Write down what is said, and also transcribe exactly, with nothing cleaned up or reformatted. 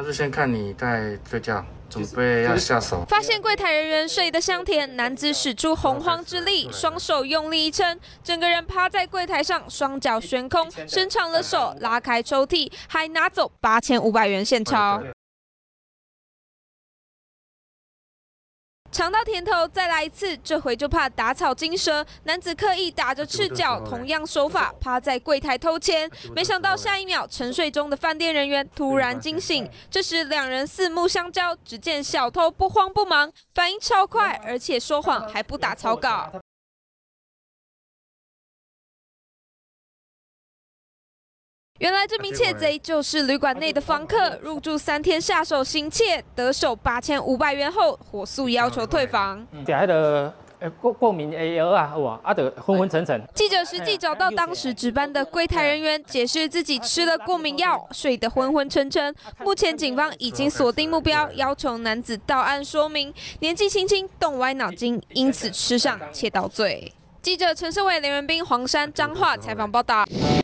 他是先看你在睡觉，准备要下手， 发现柜台人员睡得香甜，男子使出洪荒之力，双手用力一撑，整个人趴在柜台上，双脚悬空，伸长了手拉开抽屉，还拿走八千五百元现钞。尝到甜头，再来一次，这回就怕打草惊蛇。男子刻意打着赤脚，同样手法趴在柜台偷钱，没想到下一秒，沉睡中的饭店人员突然惊醒。这时两人四目相交，只见小偷不慌不忙，反应超快，而且说谎还不打草稿。原来这名窃贼就是旅馆内的房客，入住三天下手行窃，得手八千五百元后，火速要求退房。 食迄个呃过过敏的药啊，有啊，啊就昏昏沉沉。 记者实际找到当时值班的柜台人员，解释自己吃了过敏药，睡得昏昏沉沉。目前警方已经锁定目标，要求男子到案说明。年纪轻轻，动歪脑筋，因此吃上窃盗罪。记者陈胜伟、连元斌、黄山彰化采访报道。